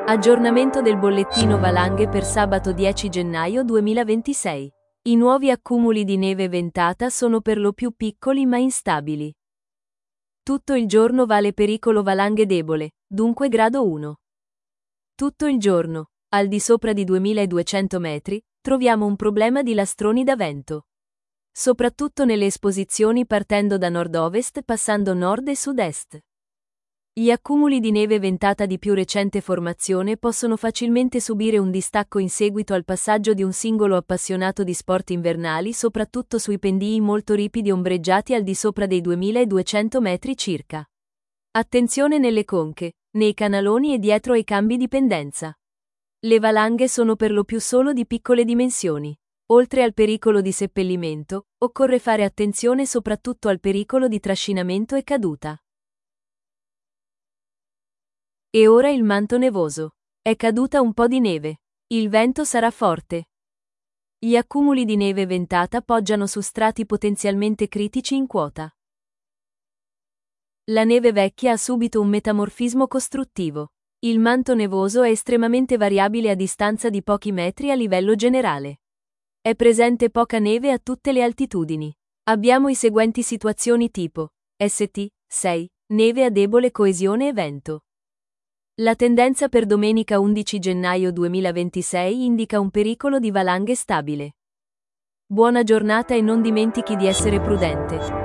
Aggiornamento del bollettino valanghe per sabato 10 gennaio 2026. I nuovi accumuli di neve ventata sono per lo più piccoli ma instabili. Tutto il giorno vale pericolo valanghe debole, dunque grado 1. Tutto il giorno, al di sopra di 2200 metri, troviamo un problema di lastroni da vento. Soprattutto nelle esposizioni partendo da nord-ovest passando nord e sud-est. Gli accumuli di neve ventata di più recente formazione possono facilmente subire un distacco in seguito al passaggio di un singolo appassionato di sport invernali, soprattutto sui pendii molto ripidi ombreggiati al di sopra dei 2200 metri circa. Attenzione nelle conche, nei canaloni e dietro ai cambi di pendenza. Le valanghe sono per lo più solo di piccole dimensioni. Oltre al pericolo di seppellimento, occorre fare attenzione soprattutto al pericolo di trascinamento e caduta. E ora il manto nevoso. È caduta un po' di neve. Il vento sarà forte. Gli accumuli di neve ventata poggiano su strati potenzialmente critici in quota. La neve vecchia ha subito un metamorfismo costruttivo. Il manto nevoso è estremamente variabile a distanza di pochi metri a livello generale. È presente poca neve a tutte le altitudini. Abbiamo i seguenti situazioni tipo ST 6, neve a debole coesione e vento. La tendenza per domenica 11 gennaio 2026 indica un pericolo di valanghe stabile. Buona giornata e non dimentichi di essere prudente.